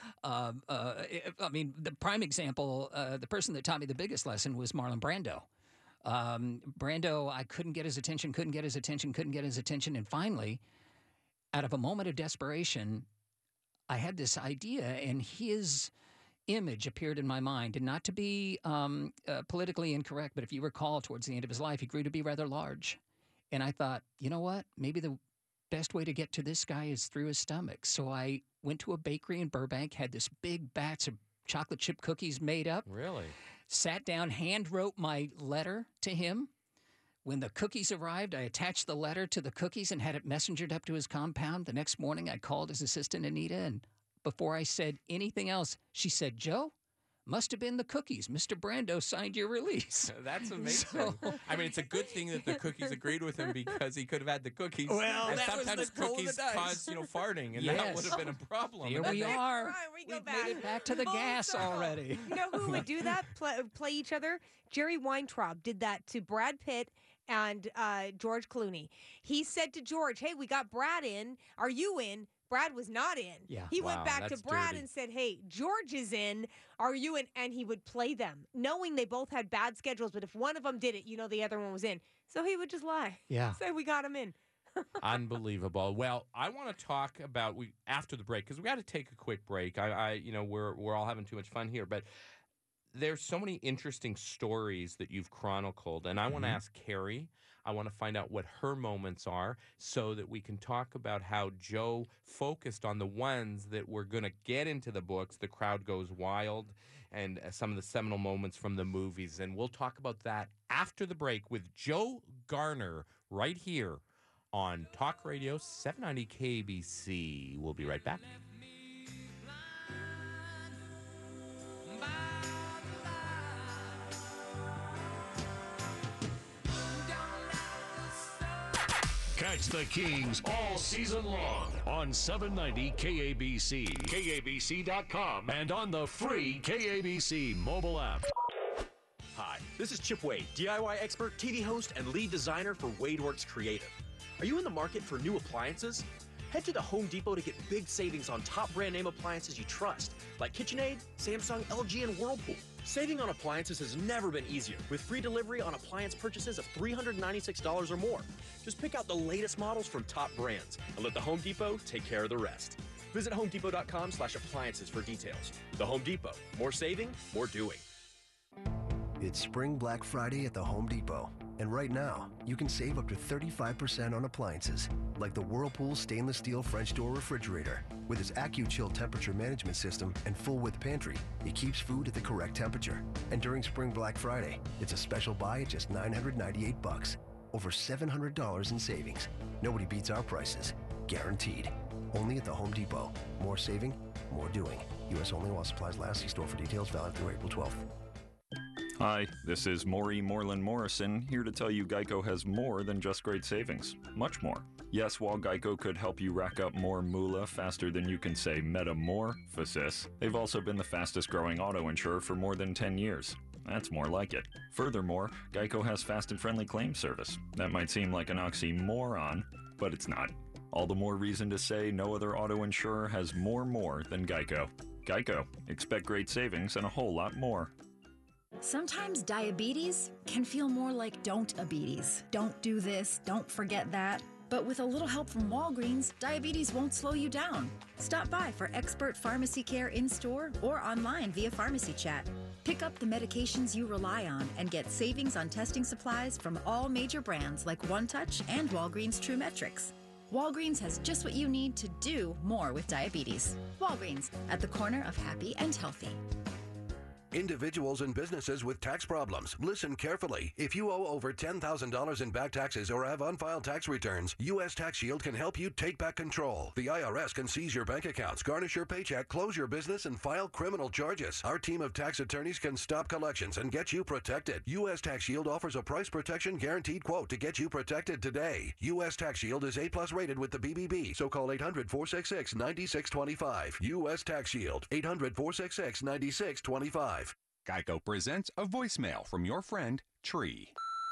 I mean, the prime example, the person that taught me the biggest lesson was Marlon Brando. Brando, I couldn't get his attention, and finally, out of a moment of desperation, I had this idea, and his image appeared in my mind. And not to be politically incorrect, but if you recall, towards the end of his life, he grew to be rather large. And I thought, you know what? Maybe the best way to get to this guy is through his stomach. So I went to a bakery in Burbank, had this big batch of chocolate chip cookies made up. Really? Sat down, hand wrote my letter to him. When the cookies arrived, I attached the letter to the cookies and had it messengered up to his compound. The next morning, I called his assistant, Anita, and before I said anything else, she said, "Joe, must have been the cookies. Mr. Brando signed your release." That's amazing. I mean, it's a good thing that the cookies agreed with him because he could have had the cookies. Well, and that was sometimes the roll of the cookies dice. cause, farting, and that Yes. would have been a problem. Here we are. Right, we go We've back. made it back to the Full gas circle. already. You know who would do that? Play each other? Jerry Weintraub did that to Brad Pitt and George Clooney. He said to George, "Hey, we got Brad in. Are you in?" Brad was not in. Yeah. He went Wow, back to that's Brad dirty. and said, "Hey, George is in. Are you in?" And he would play them, knowing they both had bad schedules. But if one of them did it, the other one was in. So he would just lie. Yeah. Say, "We got him in." Unbelievable. Well, I want to talk about after the break, because we got to take a quick break. We're all having too much fun here, but there's so many interesting stories that you've chronicled, and I want to ask Carrie. I want to find out what her moments are so that we can talk about how Joe focused on the ones that we're going to get into the books, The Crowd Goes Wild, and some of the seminal moments from the movies. And we'll talk about that after the break with Joe Garner right here on Talk Radio 790 KBC. We'll be right back. Catch the Kings all season long on 790 KABC, KABC.com, and on the free KABC mobile app. Hi, this is Chip Wade, DIY expert, TV host, and lead designer for WadeWorks Creative. Are you in the market for new appliances? Head to the Home Depot to get big savings on top brand name appliances you trust, like KitchenAid, Samsung, LG, and Whirlpool. Saving on appliances has never been easier, with free delivery on appliance purchases of $396 or more. Just pick out the latest models from top brands and let the Home Depot take care of the rest. Visit homedepot.com/appliances for details. The Home Depot. More saving, more doing. It's Spring Black Friday at the Home Depot. And right now, you can save up to 35% on appliances, like the Whirlpool stainless steel French door refrigerator. With its AccuChill temperature management system and full-width pantry, it keeps food at the correct temperature. And during Spring Black Friday, it's a special buy at just $998. Over $700 in savings. Nobody beats our prices. Guaranteed. Only at the Home Depot. More saving, more doing. U.S. only while supplies last. See store for details. Valid through April 12th. Hi, this is Maury Moreland Morrison, here to tell you Geico has more than just great savings. Much more. Yes, while Geico could help you rack up more moolah faster than you can say metamorphosis, they've also been the fastest growing auto insurer for more than 10 years. That's more like it. Furthermore, Geico has fast and friendly claim service. That might seem like an oxymoron, but it's not. All the more reason to say no other auto insurer has more than Geico. Geico. Expect great savings and a whole lot more. Sometimes diabetes can feel more like don't-abetes. Don't do this, don't forget that. But with a little help from Walgreens, diabetes won't slow you down. Stop by for expert pharmacy care in-store or online via pharmacy chat. Pick up the medications you rely on and get savings on testing supplies from all major brands like OneTouch and Walgreens TrueMetrics. Walgreens has just what you need to do more with diabetes. Walgreens, at the corner of happy and healthy. Individuals and businesses with tax problems, listen carefully. If you owe over $10,000 in back taxes or have unfiled tax returns, U.S. Tax Shield can help you take back control. The IRS can seize your bank accounts, garnish your paycheck, close your business, and file criminal charges. Our team of tax attorneys can stop collections and get you protected. U.S. Tax Shield offers a price protection guaranteed quote to get you protected today. U.S. Tax Shield is A+ rated with the BBB, so call 800-466-9625. U.S. Tax Shield, 800-466-9625. Geico presents a voicemail from your friend, Tree.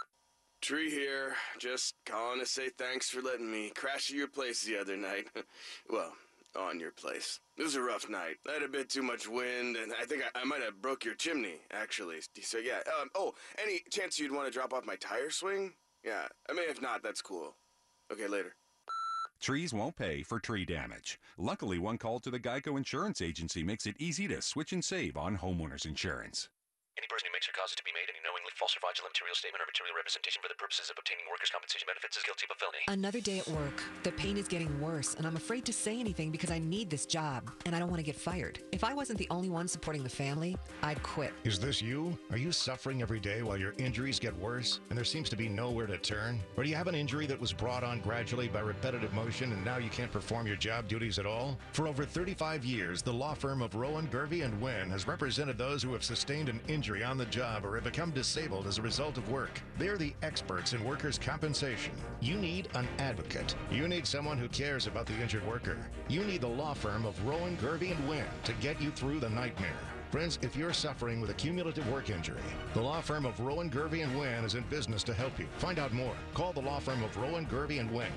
Tree here. Just calling to say thanks for letting me crash at your place the other night. Well, on your place. It was a rough night. I had a bit too much wind, and I think I might have broke your chimney, actually. So, yeah. Any chance you'd want to drop off my tire swing? Yeah. I mean, if not, that's cool. Okay, later. Trees won't pay for tree damage. Luckily, one call to the Geico Insurance Agency makes it easy to switch and save on homeowners insurance. Any person who makes or causes to be made any knowingly false or fraudulent material statement or material representation for the purposes of obtaining workers' compensation benefits is guilty of a felony. Another day at work. The pain is getting worse, and I'm afraid to say anything because I need this job, and I don't want to get fired. If I wasn't the only one supporting the family, I'd quit. Is this you? Are you suffering every day while your injuries get worse, and there seems to be nowhere to turn? Or do you have an injury that was brought on gradually by repetitive motion, and now you can't perform your job duties at all? For over 35 years, the law firm of Rowan, Garvey & Wynn has represented those who have sustained an injury on the job or have become disabled as a result of work. They're the experts in workers' compensation. You need an advocate. You need someone who cares about the injured worker. You need the law firm of Rowan, Garvey & Wynn to get you through the nightmare. Friends, if you're suffering with a cumulative work injury, the law firm of Rowan, Garvey & Wynn is in business to help you. Find out more. Call the law firm of Rowan, Garvey & Wynn,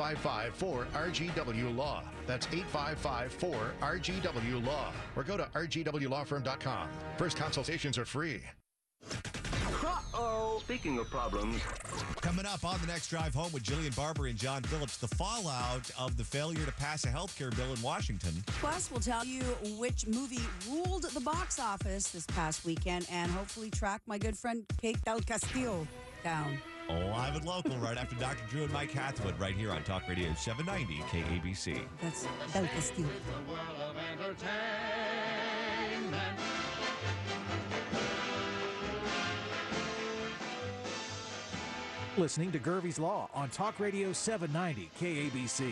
855-4RGW-LAW. That's 855-4RGW-LAW. Or go to rgwlawfirm.com. First consultations are free. Uh-oh. Speaking of problems. Coming up on the next drive home with Jillian Barber and John Phillips, the fallout of the failure to pass a health care bill in Washington. Plus, we'll tell you which movie ruled the box office this past weekend and hopefully track my good friend Kate Del Castillo down. Live and local right after Dr. Drew and Mike Hathaway right here on Talk Radio 790 KABC. That's Del Castillo. Listening to Gervie's Law on Talk Radio 790 KABC.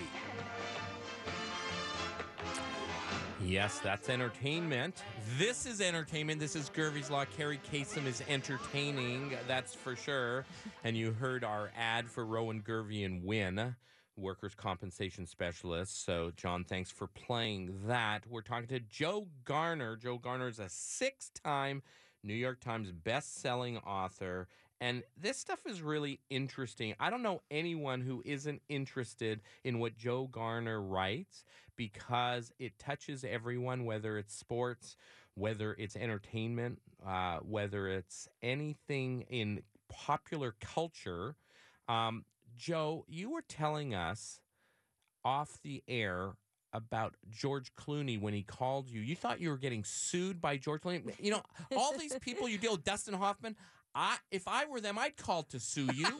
Yes, that's entertainment. This is entertainment. This is Gervie's Law. Carrie Kasem is entertaining, that's for sure. And you heard our ad for Rowan, Garvey & Wynn, workers' compensation specialists. So, John, thanks for playing that. We're talking to Joe Garner. Joe Garner is a 6-time New York Times best-selling author And this stuff is really interesting. I don't know anyone who isn't interested in what Joe Garner writes because it touches everyone, whether it's sports, whether it's entertainment, whether it's anything in popular culture. Joe, you were telling us off the air about George Clooney when he called you. You thought you were getting sued by George Clooney. You know, all these people you deal with, Dustin Hoffman, if I were them, I'd call to sue you.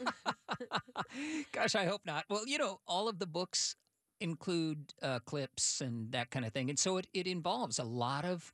Gosh, I hope not. Well, you know, all of the books include clips and that kind of thing. And so it involves a lot of,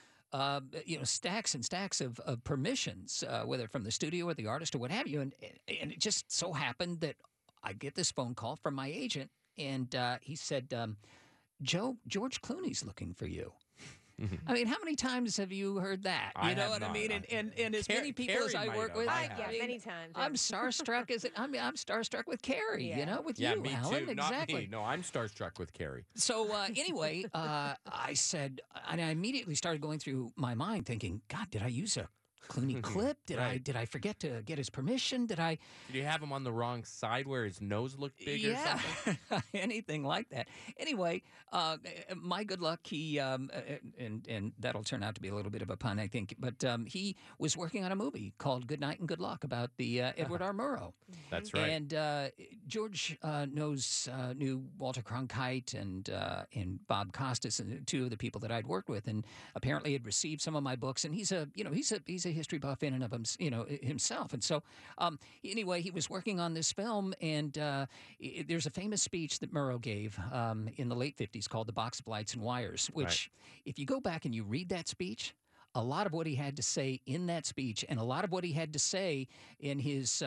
stacks and stacks of permissions, whether from the studio or the artist or what have you. And it just so happened that I get this phone call from my agent, and he said, Joe, George Clooney's looking for you. I mean, how many times have you heard that? You know what I mean? And as many people as I work with, many times. I'm starstruck. I'm starstruck with Carrie. You know, with you, me Alan. too. Exactly. Not me. No, I'm starstruck with Carrie. So anyway, I said, and I immediately started going through my mind, thinking, God, did I use a Clooney clip? Did I forget to get his permission? Did you have him on the wrong side where his nose looked big or something? Anything like that. Anyway, my good luck, he and that'll turn out to be a little bit of a pun, I think, but he was working on a movie called Good Night and Good Luck about the Edward R. Murrow. That's right. And George knew Walter Cronkite and Bob Costas, and two of the people that I'd worked with, and apparently had received some of my books, and he's a history buff in and of himself. And so anyway, he was working on this film, and there's a famous speech that Murrow gave in the late 50s called The Box of Lights and Wires, which if you go back and you read that speech, a lot of what he had to say in that speech and a lot of what he had to say in his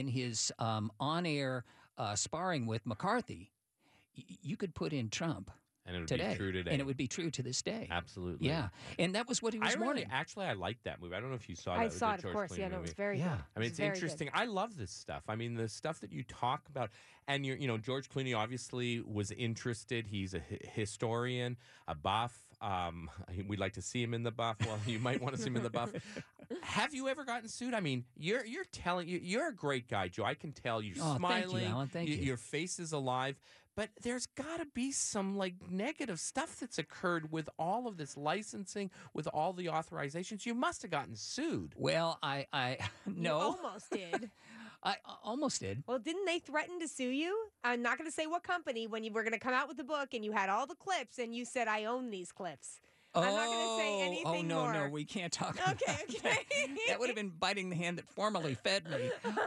on-air sparring with McCarthy, you could put in Trump. And it would today. be true today. And it would be true to this day. Absolutely. Yeah. And that was what he was warning. Actually, I liked that movie. I don't know if you saw that. I saw it, the of George course. Clooney Yeah, no, it movie. was very good. I mean, it's interesting. I love this stuff. I mean, the stuff that you talk about. And, George Clooney obviously was interested. He's a historian, a buff. We'd like to see him in the buff. Well, you might want to see him in the buff. Have you ever gotten sued? I mean, you're a great guy, Joe. I can tell. You're smiling. Thank you, Alan. Thank you. Your face is alive. But there's got to be some negative stuff that's occurred with all of this licensing, with all the authorizations. You must have gotten sued. Well, I no. You almost did. I almost did. Well, didn't they threaten to sue you? I'm not going to say what company when you were going to come out with the book and you had all the clips and you said, I own these clips. I'm not going to say anything more. No, we can't talk about that. That would have been biting the hand that formerly fed me.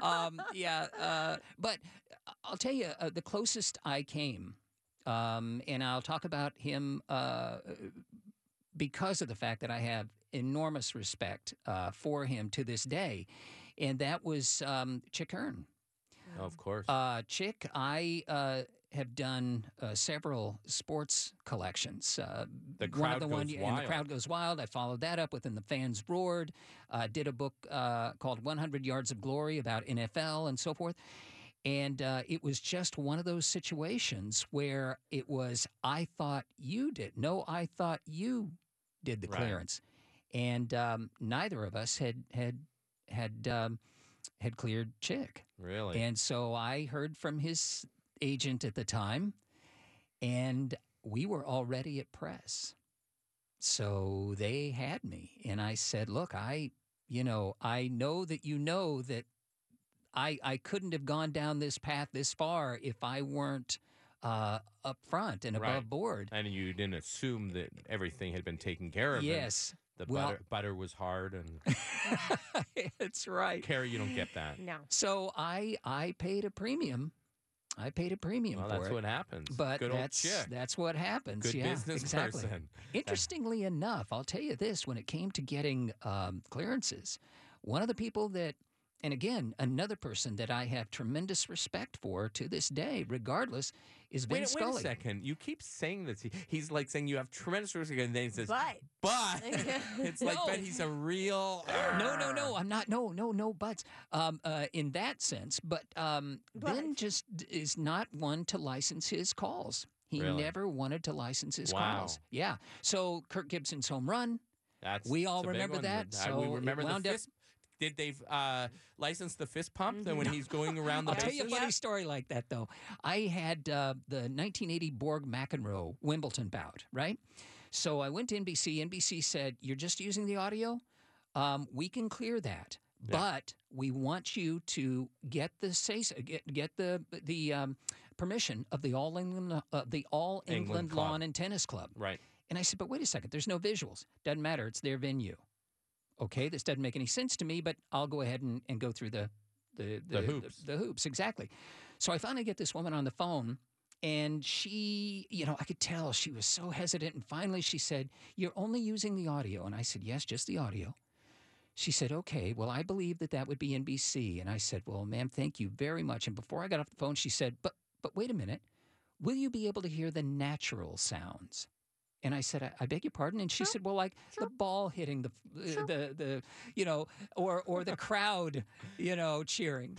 But I'll tell you, the closest I came, and I'll talk about him because of the fact that I have enormous respect for him to this day, and that was Chick Hearn. Of course. Chick, I have done several sports collections. The Crowd Goes Wild. And The Crowd Goes Wild. I followed that up with And the Fans Roared. Did a book called 100 Yards of Glory about NFL and so forth. And it was just one of those situations where it was, I thought you did. No, I thought you did the clearance. And neither of us had cleared Chick. Really? And so I heard from his agent at the time, and we were already at press. So they had me, and I said, look, I know that I couldn't have gone down this path this far if I weren't up front and above board. And you didn't assume that everything had been taken care of. Yes. The butter was hard. And That's right. Carrie, you don't get that. No. So I paid a premium. I paid a premium for it. Well, that's what happens. But Good old Chick. That's what happens. Good yeah, business exactly. person. Interestingly enough, I'll tell you this, when it came to getting clearances, one of the people that, and again, another person that I have tremendous respect for to this day, regardless, is Vince Scully. Wait a second. You keep saying this. He's like saying you have tremendous respect, and then he says, but. It's like, but he's a real... No, I'm not. No buts. In that sense. But Ben just is not one to license his calls. He never wanted to license his calls. Yeah. So Kirk Gibson's home run. We all remember that. So we remember Did they license the fist pump then when he's going around the I'll tell you a bases? funny story like that, though. I had the 1980 Borg McEnroe Wimbledon bout, right? So I went to NBC. NBC said, "You're just using the audio. We can clear that, but we want you to get the permission of the All England Club. Lawn and Tennis Club." Right. And I said, "But wait a second. There's no visuals. Doesn't matter. It's their venue." Okay, this doesn't make any sense to me, but I'll go ahead and go through the hoops. The hoops, exactly. So I finally get this woman on the phone, and she, I could tell she was so hesitant. And finally she said, "You're only using the audio." And I said, "Yes, just the audio." She said, "Okay, well, I believe that would be NBC." And I said, "Well, ma'am, thank you very much." And before I got off the phone, she said, but wait a minute. Will you be able to hear the natural sounds? And I said, I beg your pardon? And she said, well, like the ball hitting the or the crowd, cheering.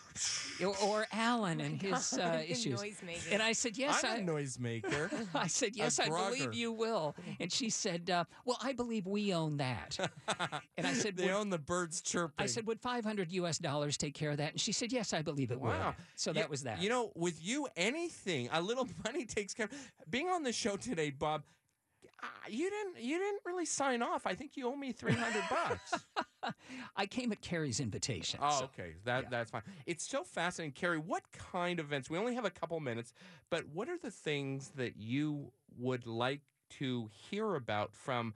Or Alan and his issues. Noisemaker. And I said, yes. I'm a noisemaker. I said, yes, I grogger. believe you will. And she said, well, I believe we own that. And I said, they own the birds chirping. I said, would $500 take care of that? And she said, yes, I believe it would. So that was that. With you, anything, a little money takes care of. Being on the show today, Bob, you didn't really sign off. I think you owe me $300. I came at Carrie's invitation. Oh, so, okay. That's fine. It's so fascinating. Carrie, what kind of events? We only have a couple minutes, but what are the things that you would like to hear about from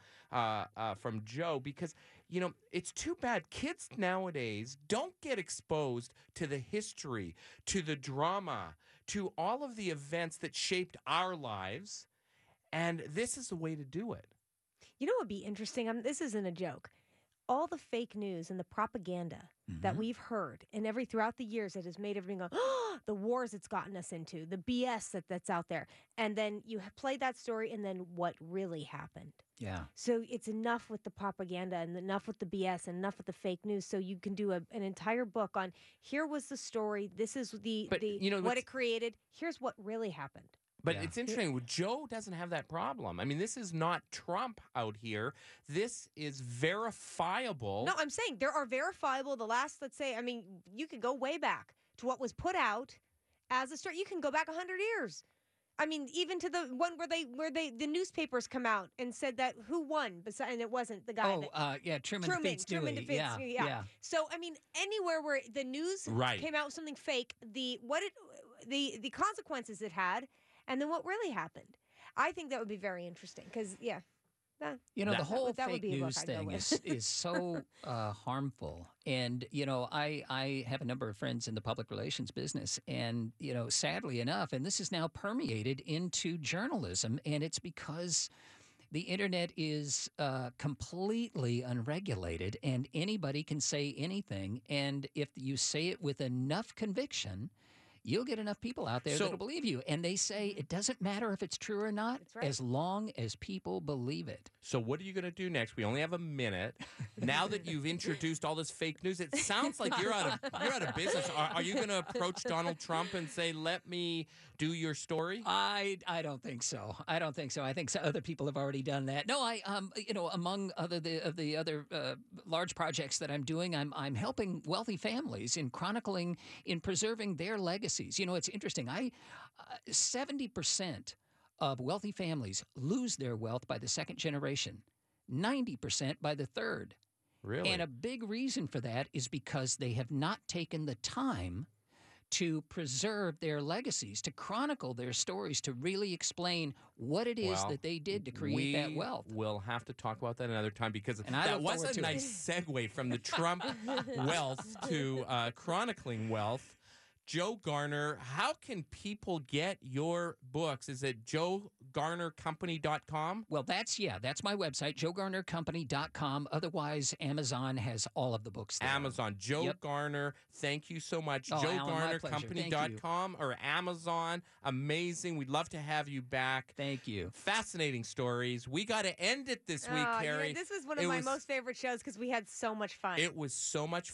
Joe? Because, it's too bad kids nowadays don't get exposed to the history, to the drama, to all of the events that shaped our lives. And this is the way to do it. You know what would be interesting? This isn't a joke. All the fake news and the propaganda that we've heard and throughout the years that has made everything go, the wars it's gotten us into, the BS that's out there. And then you play that story and then what really happened. Yeah. So it's enough with the propaganda and enough with the BS and enough with the fake news. So you can do an entire book on here was the story. This is what it created. Here's what really happened. But it's interesting. Joe doesn't have that problem. I mean, this is not Trump out here. This is verifiable. No, I'm saying there are verifiable. The last, let's say, you could go way back to what was put out as a story. You can go back 100 years. I mean, even to the one where the newspapers come out and said that who won, and it wasn't the guy. Truman defeats Dewey. Yeah. So anywhere where the news came out with something fake, the consequences it had. And then what really happened? I think that would be very interesting because, the whole fake news thing is so harmful. And, I have a number of friends in the public relations business. And, sadly enough, and this is now permeated into journalism, and it's because the internet is completely unregulated and anybody can say anything. And if you say it with enough conviction, you'll get enough people out there that'll believe you. And they say it doesn't matter if it's true or not, as long as people believe it. So what are you going to do next? We only have a minute. Now that you've introduced all this fake news, it sounds like you're out of business. Are you going to approach Donald Trump and say, "Let me do your story"? I don't think so. I think other people have already done that. No, among the other large projects that I'm doing, I'm helping wealthy families in preserving their legacies. It's interesting. 70% of wealthy families lose their wealth by the second generation, 90% by the third. Really? And a big reason for that is because they have not taken the time to preserve their legacies, to chronicle their stories, to really explain what it is that they did to create that wealth. We'll have to talk about that another time because that was a nice segue from the Trump wealth to chronicling wealth. Joe Garner, how can people get your books? Is it joegarnercompany.com? Well, that's my website, joegarnercompany.com. Otherwise, Amazon has all of the books there. Amazon. Joe Garner, thank you so much. Oh, joegarnercompany.com or Amazon. Amazing. We'd love to have you back. Thank you. Fascinating stories. We got to end it this week, Carrie. Yeah, this was one of my most favorite shows because we had so much fun. It was so much